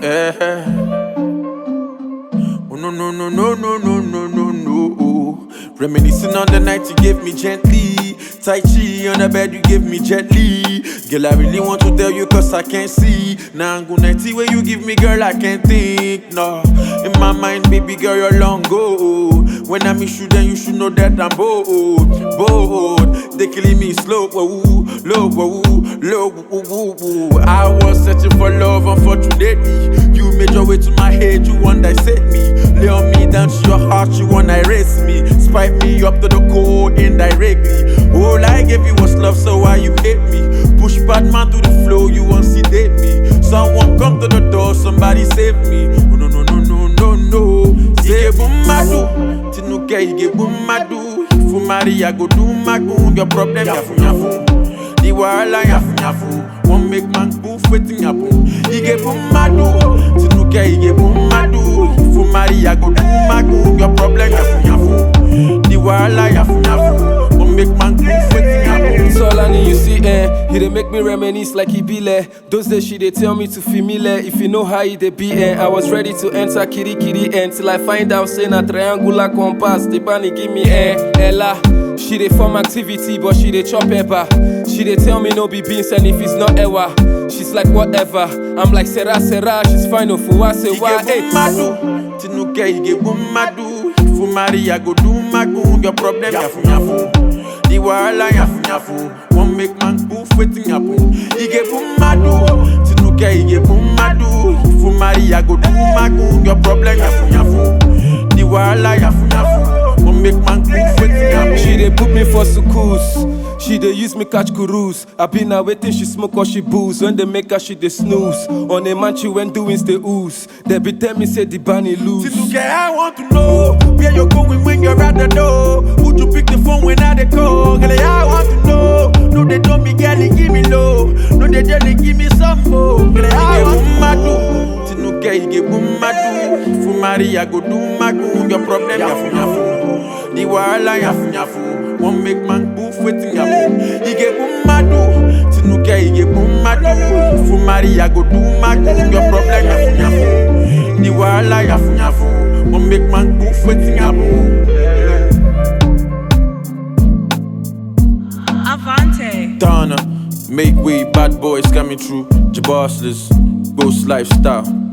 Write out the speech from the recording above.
Eh. Oh no no no no no no no no no. Reminiscing on the night you gave me gently. Tai Chi on the bed you gave me gently. Girl, I really want to tell you cause I can't see. Now I'm gonna see where you give me, girl, I can't think. No, in my mind, baby girl, you're long go. When I miss you, then you should know that I'm bold. They killing me slow, low, low. I was searching for love, unfortunately. You made your way to my head, you want to dissect me. Lay on me down to your heart, you want to erase me. Spike me up to the core indirectly. All I gave you was love, so why you hate me? Push bad man to the floor, you want to sedate me. Someone come to the door, somebody save me. Oh, no, no, no, no, no, no. Say boomadu, tinuke ige boomadu. If you marry, I go do my goon. Your problem, yafu yafu. The wahala yafu yafu. Won't make man poof waiting happen. Ige boomadu, tinuke ige boomadu. If you marry, I go do my goon. Your problem, yafu yafu. The wahala yafu yafu. Make man poof waiting happen. It's all I need, you see, he dey make me reminisce like he be there. Those days she dey tell me to familiar. If you know how he dey be, I was ready to enter kitty till I find out say na triangular compass. The bunny give me Ella. She dey form activity, but she dey chop eba. She dey tell me no be beans, and if it's not ewa, she's like whatever. I'm like Sarah, she's fine of who I say why. Madu, tinuke ige boomadu. If you marry, I go do my goon. Your problem, yafu yafu. The wahala yafu yafu. Won't make man poof waiting happen. Ige boomadu, tinuke ige boomadu. If you marry, I go do my goon. Your problem, yafu yafu. The wahala yafu yafu. Won't make man poof waiting happen. She dey put me for sukus. She dey use me catch cruise. I been her waiting, she smoke or she booze. When they make her, she dey snooze. On a man, she when doings the ooze. They be tell me say the bunny lose. Tinuke, I want to know where you're going when you're at the door. Would you pick the phone when I dey call? Girl, I want to know. No, they don't be girlie, give me low. No, they jelly, give me some more. Girl, I want to know. Tinuke, ige boomadu. If you marry, I go do my goon. Your problem, yafu yafu. The wahala yafu yafu. Won't make man poof waiting happen. Ige boomadu, tinuke ige boomadu. If you marry, I go do my goon. Your problem yafu yafu. The wahala yafu yafu. Won't make man poof waiting happen. Avante. Donna, make way, bad boys coming through. Jabossless, ghost lifestyle.